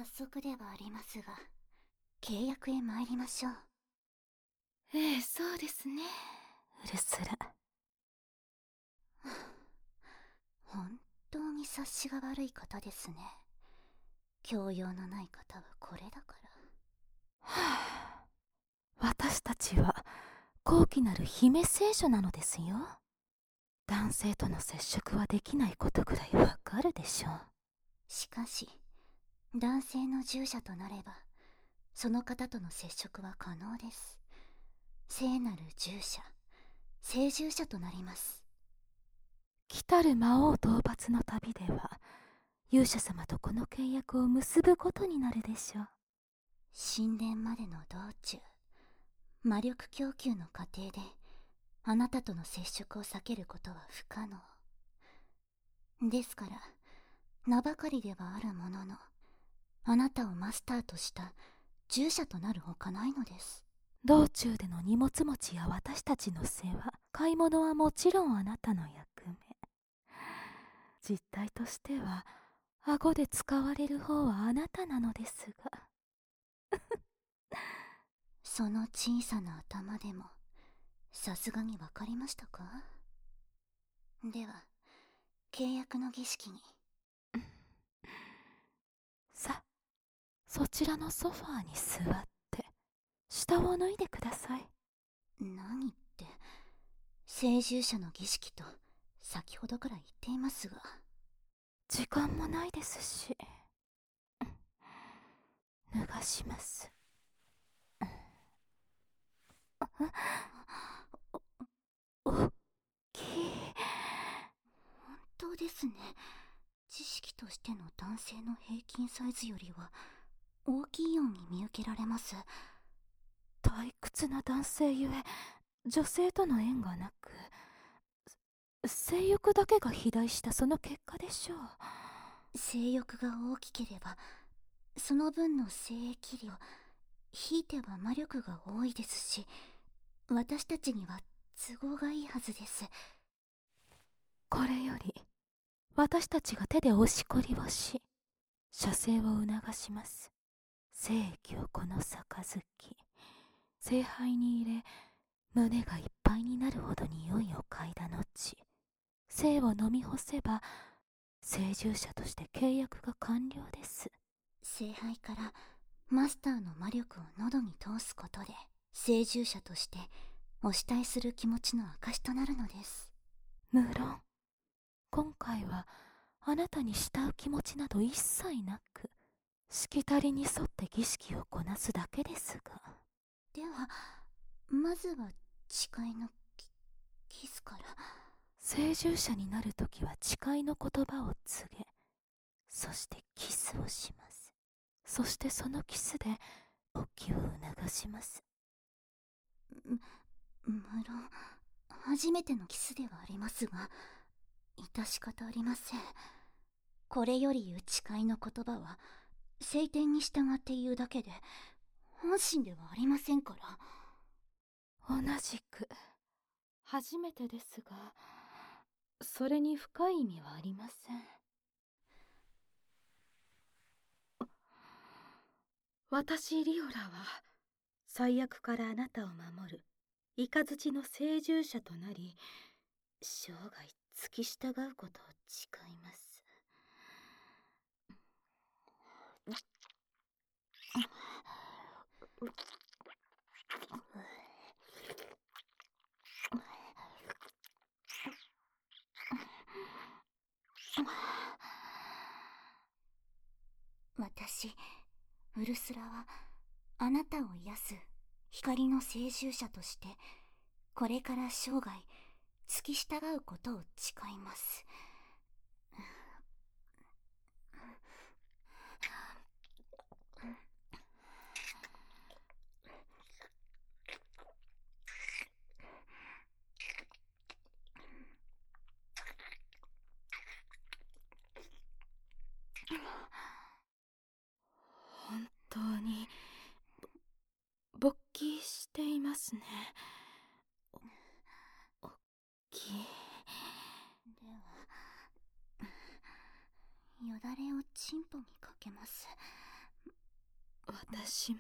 早速ではありますが、契約へ参りましょう。 ええ、そうですね。うるすら。 本当に察しが悪い方ですね。教養のない方はこれだから。 はあ、私たちは高貴なる姫聖書なのですよ。男性との接触はできないことぐらいわかるでしょう。 しかし、男性の従者となれば、その方との接触は可能です。聖なる従者、聖従者となります。 来たる魔王討伐の旅では、勇者様とこの契約を結ぶことになるでしょう。 神殿までの道中、魔力供給の過程で、あなたとの接触を避けることは不可能。ですから、名ばかりではあるものの、あなたをマスターとした従者となるほかないのです。 道中での荷物持ちや私たちの世話、買い物はもちろんあなたの役目。実態としては、顎で使われる方はあなたなのですが。 その小さな頭でも、さすがにわかりましたか？では、契約の儀式に。 さ、そちらのソファーに座って、下を脱いでください。 何って、聖従者の儀式と、先ほどから言っていますが。 時間もないですし。脱がします。おっきい。 本当ですね。知識としての男性の平均サイズよりは、大きいように見受けられます。 退屈な男性ゆえ、女性との縁がなく、性欲だけが肥大したその結果でしょう。 性欲が大きければ、その分の精液量、ひいては魔力が多いですし、私たちには都合がいいはずです。 これより、私たちが手で押しこりをし、射精を促します。精液をこの杯、聖杯に入れ、胸がいっぱいになるほど匂いを嗅いだ後、精を飲み干せば、聖従者として契約が完了です。 聖杯からマスターの魔力を喉に通すことで、聖従者としてお慕いする気持ちの証となるのです。 無論、今回はあなたに慕う気持ちなど一切なく、しきたりに沿って儀式をこなすだけですが。 では、まずは誓いのキスから。 聖従者になるときは誓いの言葉を告げ、そしてキスをします。そしてそのキスで勃起を促します。 無論、初めてのキスではありますが、致し方ありません。これより言う誓いの言葉は、聖典に従って言うだけで、本心ではありませんから。 同じく初めてですが、それに深い意味はありません。私リオラは最悪からあなたを守る雷の聖従者となり、生涯付き従うことを誓います。 私、ウルスラは、あなたを癒す光の聖従者として、これから生涯、付き従うことを誓います。 本当に勃起していますね。おっきい。 では、よだれをチンポにかけます。 私も。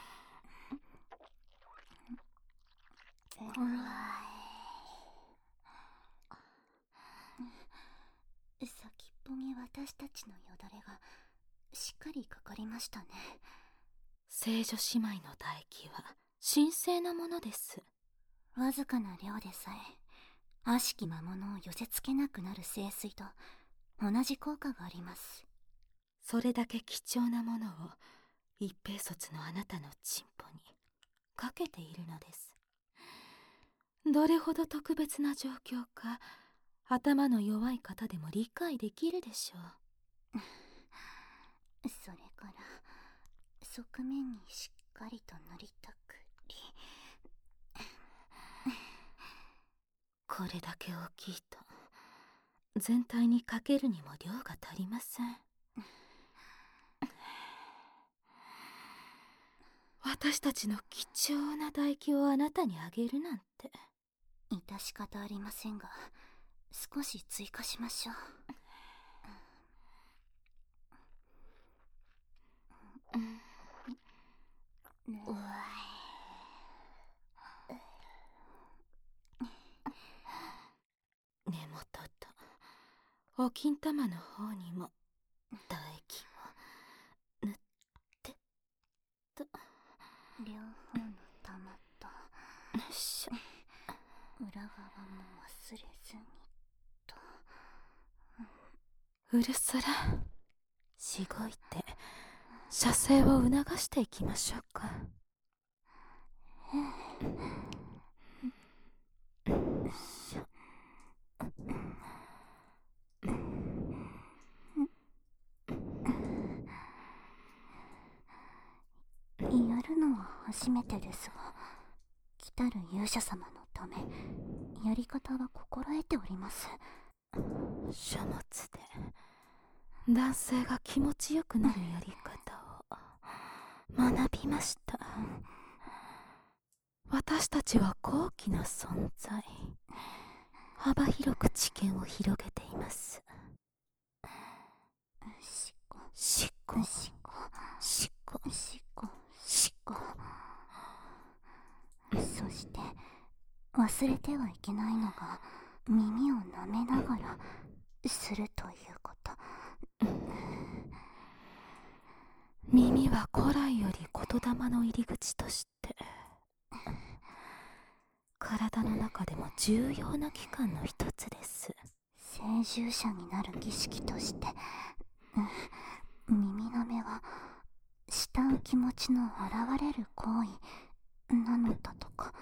先っぽに私たちのよだれがしっかりかかりましたね。 聖女姉妹の唾液は神聖なものです。 わずかな量でさえ悪しき魔物を寄せつけなくなる聖水と同じ効果があります。 それだけ貴重なものを一兵卒のあなたのチンポにかけているのです。どれほど特別な状況か頭の弱い方でも理解できるでしょう。 それから側面にしっかりと塗りたくり。 これだけ大きいと全体にかけるにも量が足りません。私たちの貴重な唾液をあなたにあげるなんて。 致し方ありませんが、少し追加しましょう。 根元とお金玉の方にも唾液を塗ってと。 両方の玉と裏側も忘れずにと。 うるさらしごいて射精を促していきましょうか。 やるのは初めてですが、来たる勇者様のためやり方は心得ております。 書物で男性が気持ちよくなるやり方を学びました。私たちは高貴な存在、幅広く知見を広げています。 しこしこしこしこしこしこ。 そして忘れてはいけないのが、耳を舐めながらするということ。 耳は古来より言霊の入り口として体の中でも重要な器官の一つです。 聖従者になる儀式として、耳舐めは慕う気持ちの現れる行為なのだとか。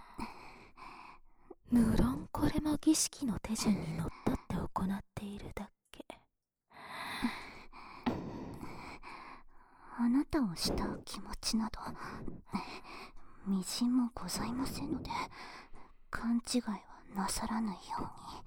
無論これも儀式の手順にのっとって行っているだけ。 あなたを慕う気持ちなどみじんもございませんので、勘違いはなさらぬように。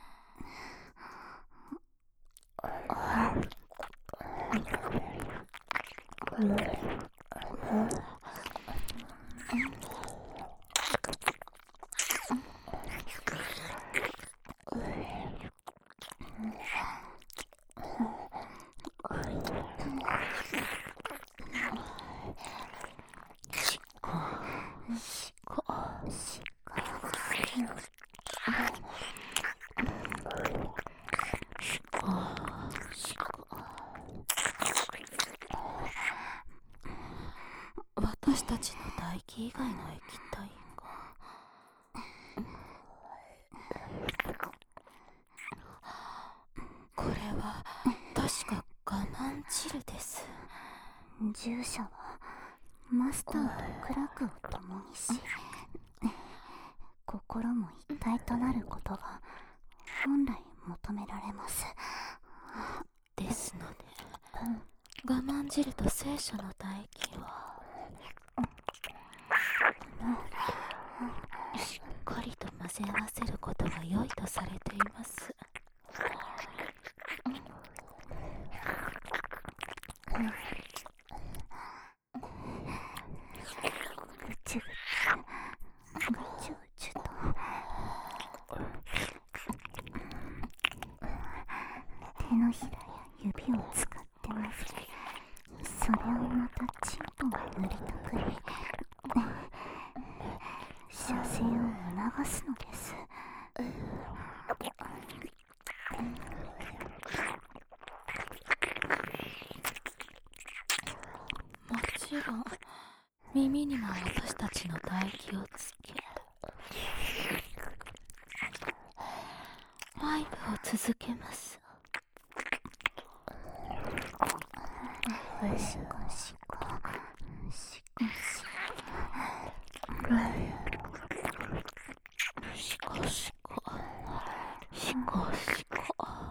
私たちの唾液以外の液体がこれは確か我慢汁です。 従者はマスターと苦楽を共にし、心も一体となることが本来求められます。 ですので我慢汁と聖書の唾液はしっかりと混ぜ合わせることが良いとされています。 ぐちゅぐちゅぐちゅぐちゅと手のひらや指を使ってます。そそれをまたチンポに塗りたくり射精を促すのです。 もちろん耳にも私たちの唾液をつけ、ワイプを続けます。 シコシコシコシコシコシコシコ。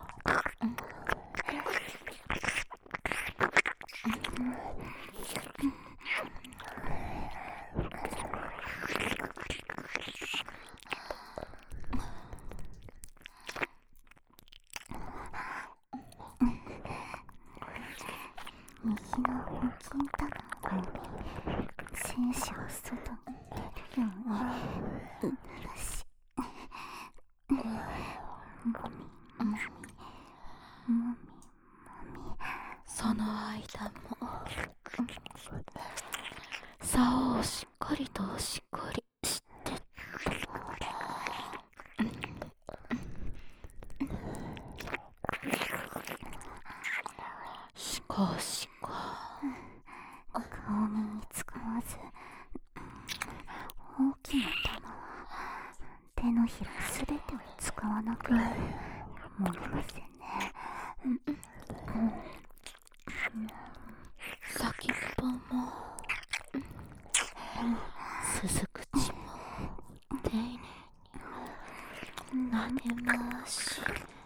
右のお金玉に精子を外に出るように濡らし、もみもみもみもみ。 その間も竿をしっかりとおしこりしてしこしこ。 顔に使わず大きな玉は手のひらすべてを使わなくてもりませんね。 先っぽも鈴口も丁寧に撫で回し、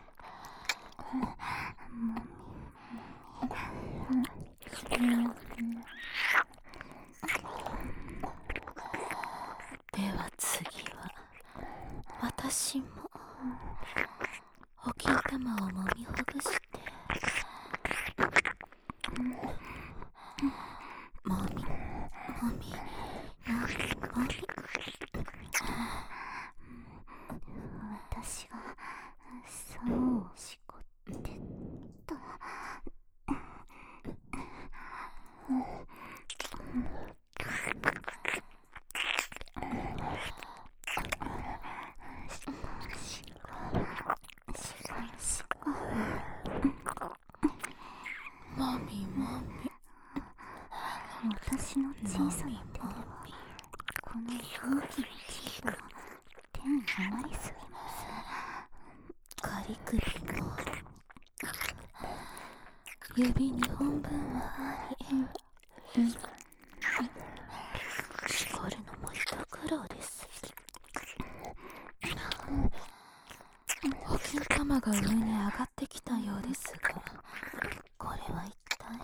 では次は私もお金玉をもみほぐして、もみもみもみもみ。 私が竿をしこってともみもみ。 私の小さな手ではこの大きなチープが手にはまりすぎます。 仮首も指2本分はあり、絞るのも一苦労です。お金玉が上に上がってきたようですが、これは一体。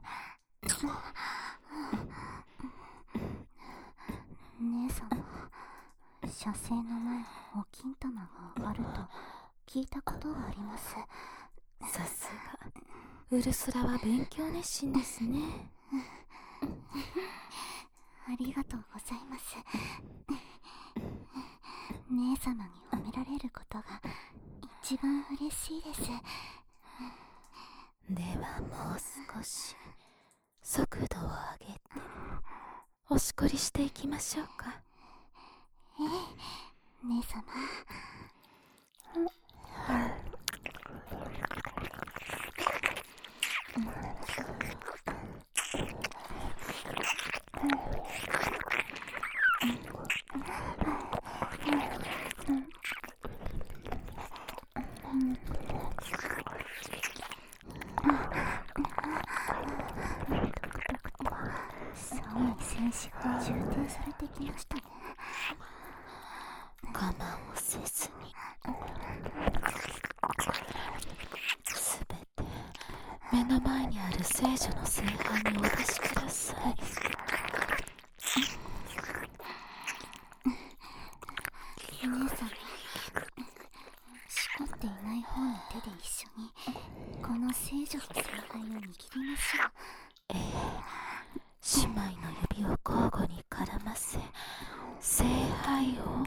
姉様、射精の前にお金玉が上がると聞いたことがあります。 さすがウルスラは勉強熱心ですね。 ありがとうございます。姉様に褒められることが一番嬉しいです。 ではもう少し速度を上げておしこりしていきましょうか。 ええ、姉様。竿に精子が充填されてきましたね。 我慢をせずにすべて目の前にある聖女の聖杯にお出しください。 姉様、しこっていない方の手で一緒にこの聖女の聖杯を握りましょう。 姉妹の指を交互に絡ませ、聖杯を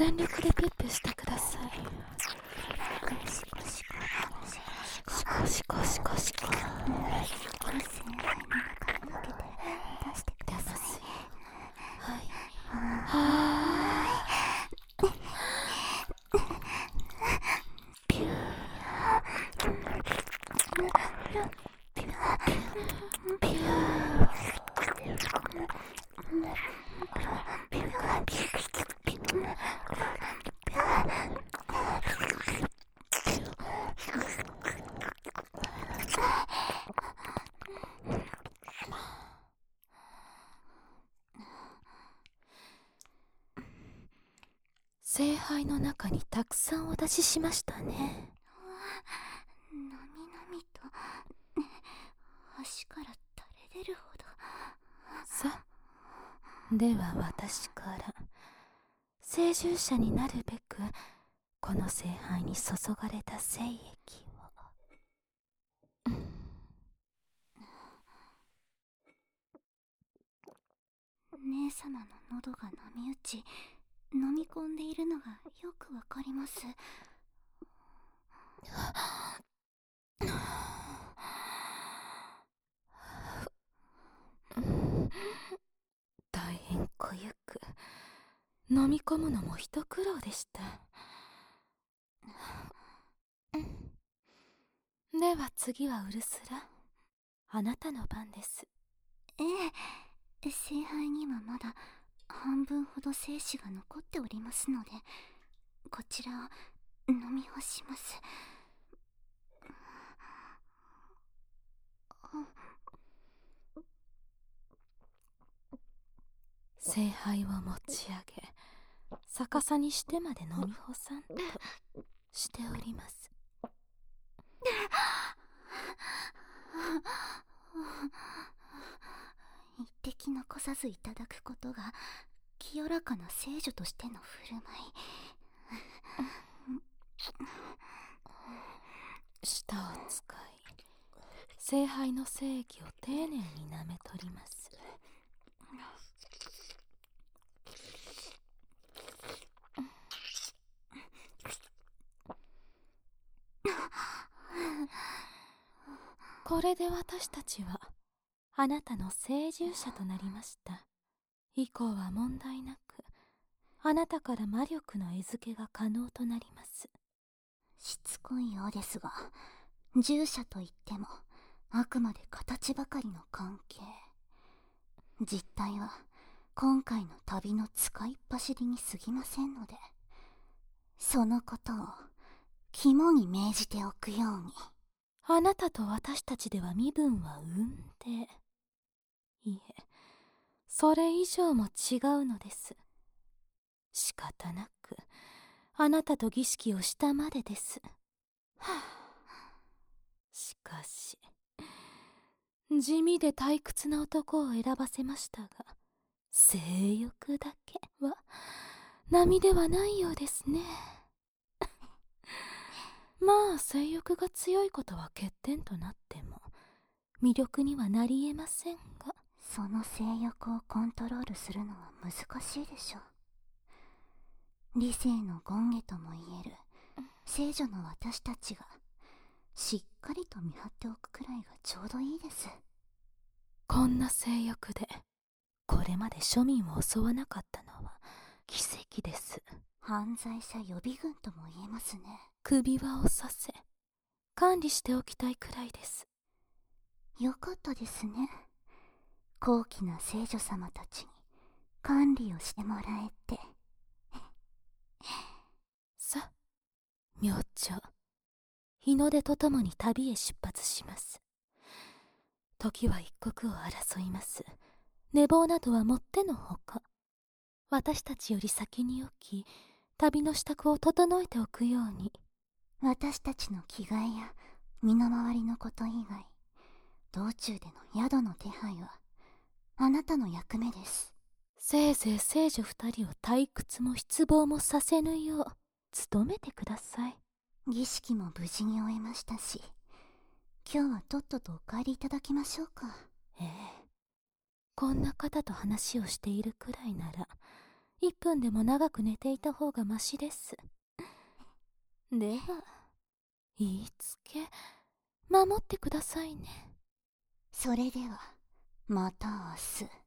全力でピュッピュしてください。シコシコシコシコシコ。出ますよ。はい。ピューピューピュー。聖杯の中にたくさんお出ししましたね。 なみなみと足から垂れ出るほど。 さあ、では私から聖従者になるべくこの聖杯に注がれた聖液を。 姉様の喉が波打ち飲み込んでいるのがよくわかります。 大変濃ゆく飲み込むのも一苦労でした。では次はウルスラ、あなたの番です。 ええ、聖杯にはまだ半分ほど精子が残っておりますので、こちらを飲み干します。 聖杯を持ち上げ逆さにしてまで飲み干さんとしております。 一滴残さずいただくことが清らかな聖女としての振る舞い。 舌を使い聖杯の聖液を丁寧に舐め取ります。これで私たちはあなたの聖従者となりました。以降は問題なくあなたから魔力の餌付けが可能となります。 しつこいようですが、従者といってもあくまで形ばかりの関係。実態は今回の旅の使いっ走りに過ぎませんので、そのことを肝に銘じておくように。 あなたと私たちでは身分は雲泥。いえ、それ以上も違うのです。仕方なくあなたと儀式をしたまでです。しかし地味で退屈な男を選ばせましたが、性欲だけは並ではないようですね。まあ性欲が強いことは欠点となっても魅力にはなりえませんが、 その性欲をコントロールするのは難しいでしょう。理性の権下とも言える聖女の私たちがしっかりと見張っておくくらいがちょうどいいです。 こんな性欲でこれまで庶民を襲わなかったのは奇跡です。 犯罪者予備軍とも言えますね。 首輪をさせ管理しておきたいくらいです。 よかったですね。高貴な聖女様たちに管理をしてもらえて。 さあ、明朝日の出とともに旅へ出発します。時は一刻を争います。寝坊などはもってのほか。私たちより先に起き旅の支度を整えておくように。 私たちの着替えや身の回りのこと以外、道中での宿の手配はあなたの役目です。 せいぜい聖女二人を退屈も失望もさせぬよう努めてください。 儀式も無事に終えましたし、今日はとっととお帰りいただきましょうか。 ええ、こんな方と話をしているくらいなら 1分でも長く寝ていた方がましです。では言いつけ守ってくださいね。 それではまた明日。